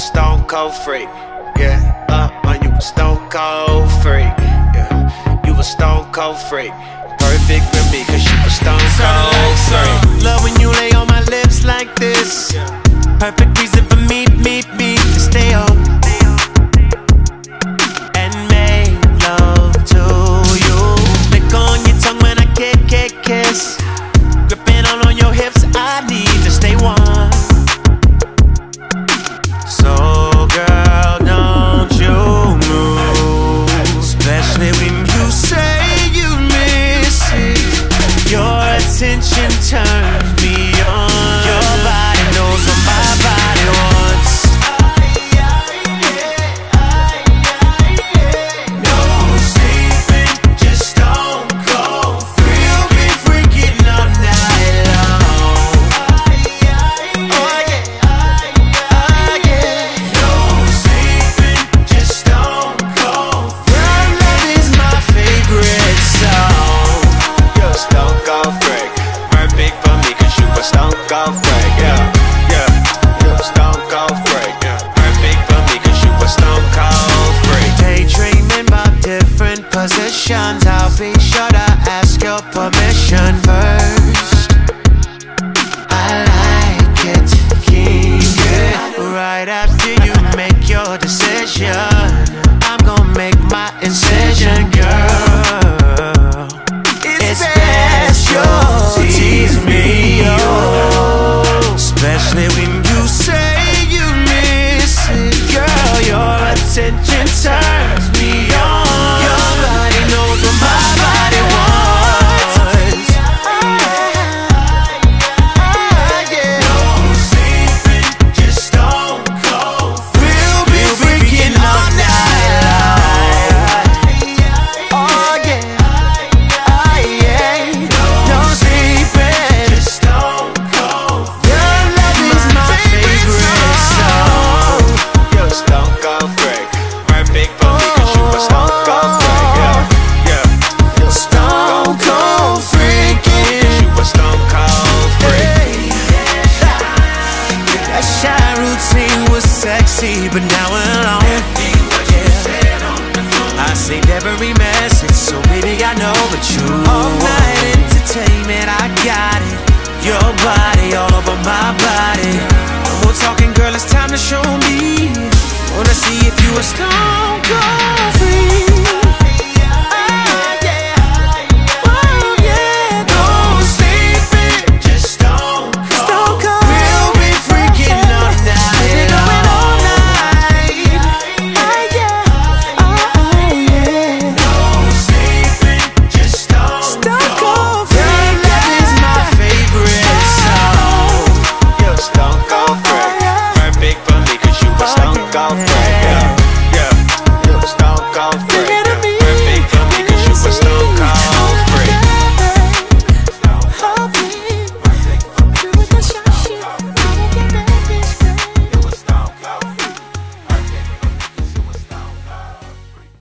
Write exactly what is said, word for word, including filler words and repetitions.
stone cold freak. Yeah, uh, uh, you a stone cold freak. Yeah, you a stone cold freak. Perfect for me, cause you a stone cold freak. Love when you lay on my lips like this. Perfect reason for me, me, me to stay home and make love to you. Lick on your tongue when I kick, kick, kiss. Gripping on on your hips, I need to stay warm. So girl, don't you move, especially when you say you miss it. Your attention turns me on. Your body knows what my body wants. No sleeping, just don't go free. You'll be freaking all night long. Oh yeah, oh yeah. No sleeping, just don't go free. Your love is my favorite song. You're a stone cold freak. Perfect for me, cause you a stone cold freak. Yeah, yeah, you're a stone cold freak. Yeah, perfect for me, cause you a stone cold freak. Daydreaming about different positions. I'll be sure to ask your permission first. I like it, keep it. Right after you make your decision, I'm gonna make my incision, girl. It's special, tease me, oh, especially when you say you miss it. Girl, your attention turns me on. Your body knows what my body wants. No sleeping, just don't go free. We'll be freaking all night long. Oh yeah, oh yeah. No sleeping, just don't go free. Your love is my favorite song. You're a stone cold freak. Perfect for me, cause you a stone cold freak. Yeah, yeah, you're a Stone cold freaking. you a stone cold freak. That shy routine was sexy, but now we're alone. I saved every message, so baby I know but you. All night entertainment, I got it. Your body all over my body. No more talking, girl, it's time to show me. Wanna see if you a stone cold freak. You're a stone cold freak. Perfect for me, cause you a stone cold freak.